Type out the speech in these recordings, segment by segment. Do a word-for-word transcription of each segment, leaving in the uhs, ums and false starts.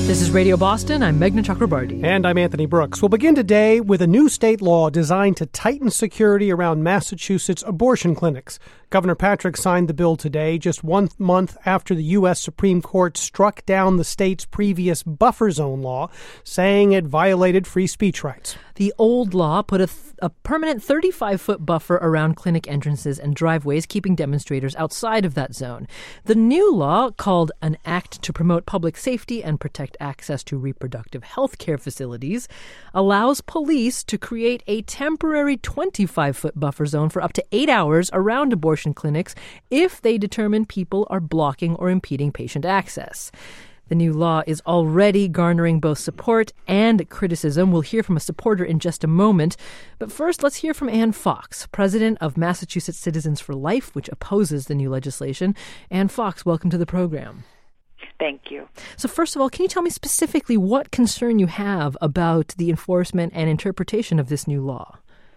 This is Radio Boston. I'm Meghna Chakrabarti. And I'm Anthony Brooks. We'll begin today with a new state law designed to tighten security around Massachusetts abortion clinics. Governor Patrick signed the bill today, just one month after the U S Supreme Court struck down the state's previous buffer zone law, saying it violated free speech rights. The old law put a, th- a permanent thirty-five foot buffer around clinic entrances and driveways, keeping demonstrators outside of that zone. The new law, called an Act to Promote Public Safety and Protect Access to Reproductive Health Care Facilities, allows police to create a temporary twenty-five foot buffer zone for up to eight hours around abortion clinics if they determine people are blocking or impeding patient access. The new law is already garnering both support and criticism. We'll hear from a supporter in just a moment. But first, let's hear from Ann Fox, president of Massachusetts Citizens for Life, which opposes the new legislation. Ann Fox, welcome to the program. Thank you. So first of all, can you tell me specifically what concern you have about the enforcement and interpretation of this new law?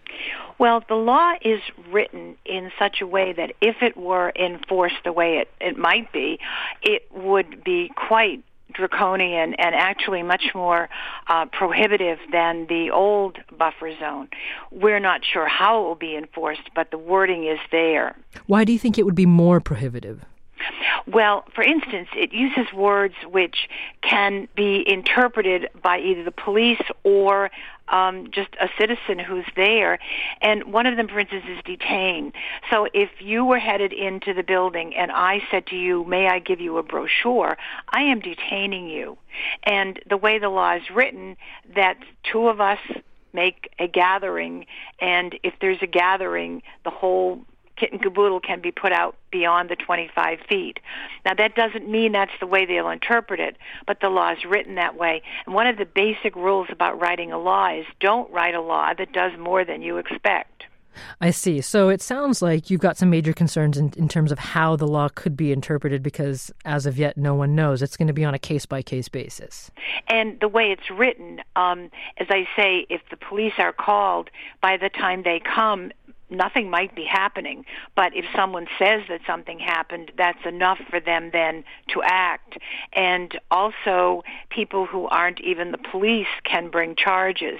Well, the law is written in such a way that if it were enforced the way it, it might be, it would be quite draconian and actually much more uh, prohibitive than the old buffer zone. We're not sure how it will be enforced, but the wording is there. Why do you think it would be more prohibitive? Well, for instance, it uses words which can be interpreted by either the police or um, just a citizen who's there. And one of them, for instance, is detain. So if you were headed into the building and I said to you, may I give you a brochure, I am detaining you. And the way the law is written, that two of us make a gathering, and if there's a gathering, the whole kit and caboodle can be put out beyond the twenty-five feet. Now, that doesn't mean that's the way they'll interpret it, but the law is written that way. And one of the basic rules about writing a law is don't write a law that does more than you expect. I see. So it sounds like you've got some major concerns in, in terms of how the law could be interpreted because, as of yet, no one knows. It's going to be on a case-by-case basis. And the way it's written, um, as I say, if the police are called, by the time they come, nothing might be happening, but if someone says that something happened, that's enough for them then to act. And also, people who aren't even the police can bring charges.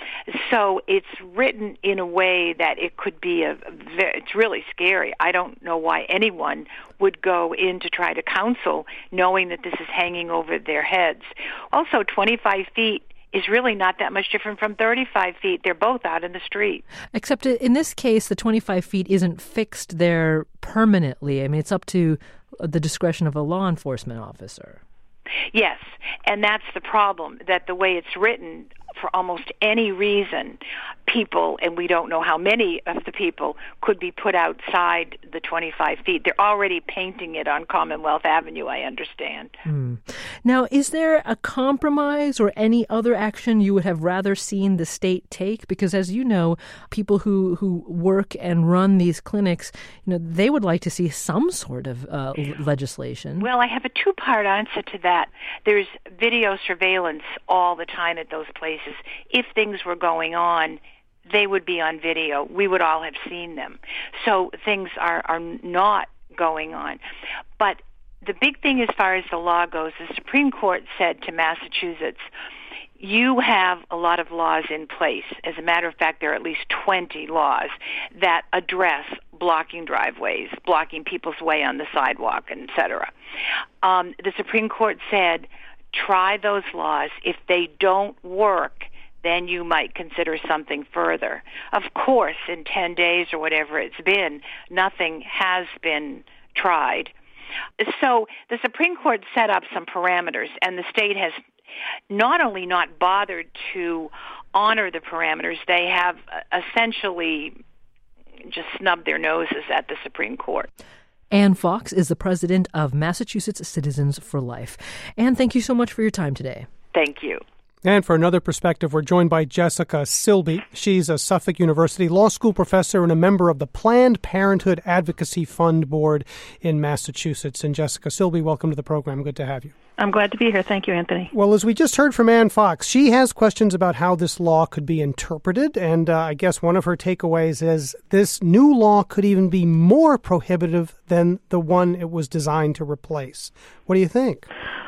So it's written in a way that it could be a, it's really scary. I don't know why anyone would go in to try to counsel knowing that this is hanging over their heads. Also, twenty-five feet is really not that much different from thirty-five feet. They're both out in the street. Except in this case, the twenty-five feet isn't fixed there permanently. I mean, it's up to the discretion of a law enforcement officer. Yes, and that's the problem, that the way it's written, for almost any reason, people, and we don't know how many of the people, could be put outside the twenty-five feet. They're already painting it on Commonwealth Avenue, I understand. Mm. Now, is there a compromise or any other action you would have rather seen the state take? Because as you know, people who, who work and run these clinics, you know, they would like to see some sort of uh, legislation. Well, I have a two-part answer to that. There's video surveillance all the time at those places. If things were going on, they would be on video. We would all have seen them. So things are, are not going on. But the big thing as far as the law goes, the Supreme Court said to Massachusetts, you have a lot of laws in place. As a matter of fact, there are at least twenty laws that address blocking driveways, blocking people's way on the sidewalk, et cetera. Um, the Supreme Court said, try those laws. If they don't work, then you might consider something further. Of course, in ten days or whatever it's been, nothing has been tried. So the Supreme Court set up some parameters, and the state has not only not bothered to honor the parameters, they have essentially just snubbed their noses at the Supreme Court. Ann Fox is the president of Massachusetts Citizens for Life. Ann, thank you so much for your time today. Thank you. And for another perspective, we're joined by Jessica Silby. She's a Suffolk University law school professor and a member of the Planned Parenthood Advocacy Fund Board in Massachusetts. And Jessica Silby, welcome to the program. Good to have you. I'm glad to be here. Thank you, Anthony. Well, as we just heard from Ann Fox, she has questions about how this law could be interpreted. And uh, I guess one of her takeaways is this new law could even be more prohibitive than the one it was designed to replace. What do you think?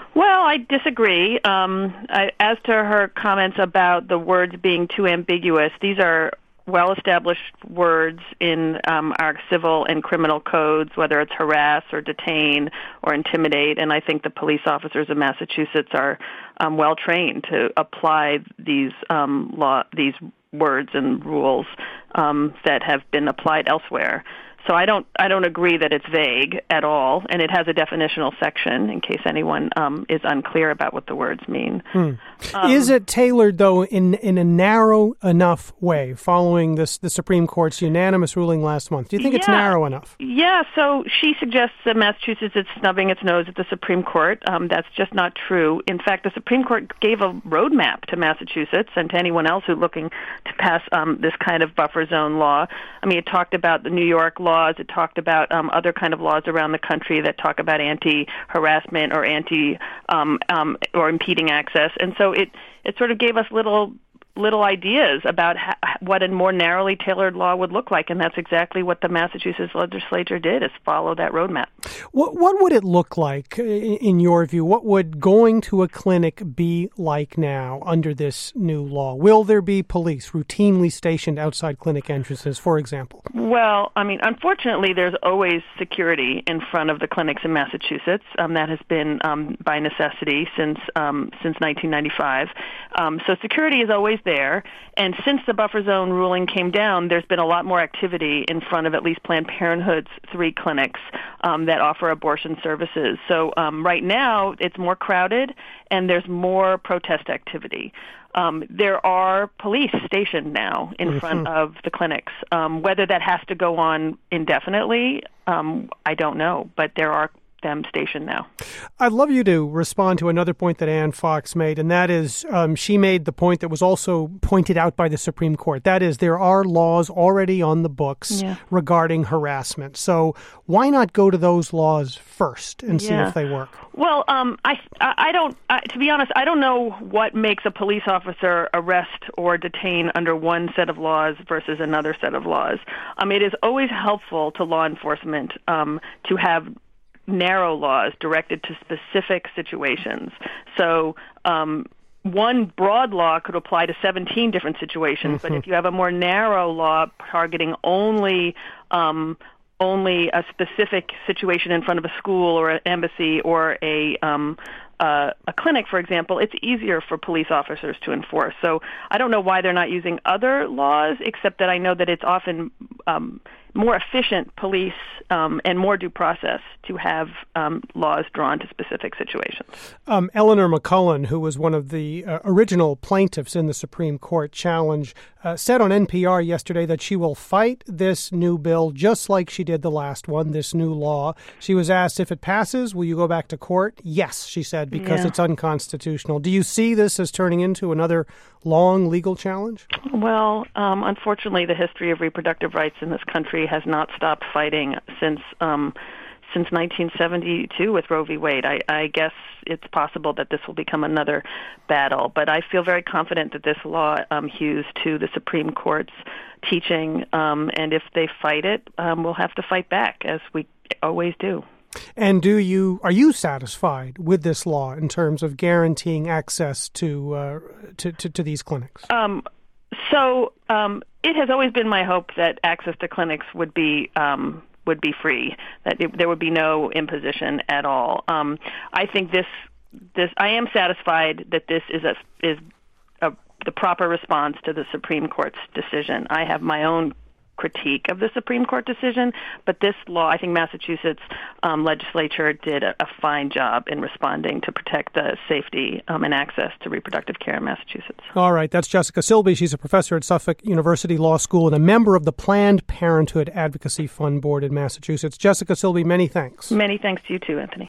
Well, I disagree. Um, I, as to her comments about the words being too ambiguous, these are well-established words in um, our civil and criminal codes, whether it's harass or detain or intimidate, and I think the police officers of Massachusetts are um, well-trained to apply these um, law, these words and rules um, that have been applied elsewhere. So I don't I don't agree that it's vague at all, and it has a definitional section in case anyone um, is unclear about what the words mean. Hmm. Um, is it tailored, though, in in a narrow enough way, following this the Supreme Court's unanimous ruling last month? Do you think yeah, it's narrow enough? Yeah, so she suggests that Massachusetts is snubbing its nose at the Supreme Court. Um, that's just not true. In fact, the Supreme Court gave a roadmap to Massachusetts and to anyone else who's looking to pass um, this kind of buffer zone law. I mean, it talked about the New York law. It talked about um, other kind of laws around the country that talk about anti-harassment or anti um, um, or impeding access, and so it it sort of gave us little little ideas about ha- what a more narrowly tailored law would look like, and that's exactly what the Massachusetts legislature did, is follow that roadmap. What, what would it look like, in your view? What would going to a clinic be like now under this new law? Will there be police routinely stationed outside clinic entrances, for example? Well, I mean, unfortunately, there's always security in front of the clinics in Massachusetts. Um, that has been um, by necessity since um, since nineteen ninety-five. Um, so security is always there. And since the buffer zone ruling came down, there's been a lot more activity in front of at least Planned Parenthood's three clinics um, that offer abortion services. So um, right now, it's more crowded, and there's more protest activity. Um, there are police stationed now in mm-hmm. front of the clinics. Um, whether that has to go on indefinitely, um, I don't know, but there are them stationed now. I'd love you to respond to another point that Ann Fox made, and that is um, she made the point that was also pointed out by the Supreme Court. That is, there are laws already on the books yeah. regarding harassment. So why not go to those laws first and see yeah. if they work? Well, um, I, I don't, I, to be honest, I don't know what makes a police officer arrest or detain under one set of laws versus another set of laws. Um, it is always helpful to law enforcement um, to have narrow laws directed to specific situations. So um, one broad law could apply to seventeen different situations, mm-hmm. but if you have a more narrow law targeting only um, only a specific situation in front of a school or an embassy or a um, uh, a clinic, for example, it's easier for police officers to enforce. So I don't know why they're not using other laws, except that I know that it's often um, more efficient police um, and more due process to have um, laws drawn to specific situations. Um, Eleanor McCullen, who was one of the uh, original plaintiffs in the Supreme Court challenge, uh, said on N P R yesterday that she will fight this new bill just like she did the last one, this new law. She was asked, if it passes, will you go back to court? Yes, she said, because yeah. it's unconstitutional. Do you see this as turning into another long legal challenge? Well, um, unfortunately, the history of reproductive rights in this country has not stopped fighting since um, since nineteen seventy-two with Roe v. Wade. I, I guess it's possible that this will become another battle, but I feel very confident that this law um, hews to the Supreme Court's teaching, um, and if they fight it, um, we'll have to fight back, as we always do. And do you are you satisfied with this law in terms of guaranteeing access to uh, to, to, to these clinics? Um, so um, it has always been my hope that access to clinics would be um, would be free, that it, there would be no imposition at all. Um, I think this this I am satisfied that this is a is a, the proper response to the Supreme Court's decision. I have my own critique of the Supreme Court decision, but this law, I think Massachusetts um, legislature did a, a fine job in responding to protect the safety um, and access to reproductive care in Massachusetts. All right, that's Jessica Silby. She's a professor at Suffolk University Law School and a member of the Planned Parenthood Advocacy Fund Board in Massachusetts. Jessica Silby, many thanks. Many thanks to you too, Anthony.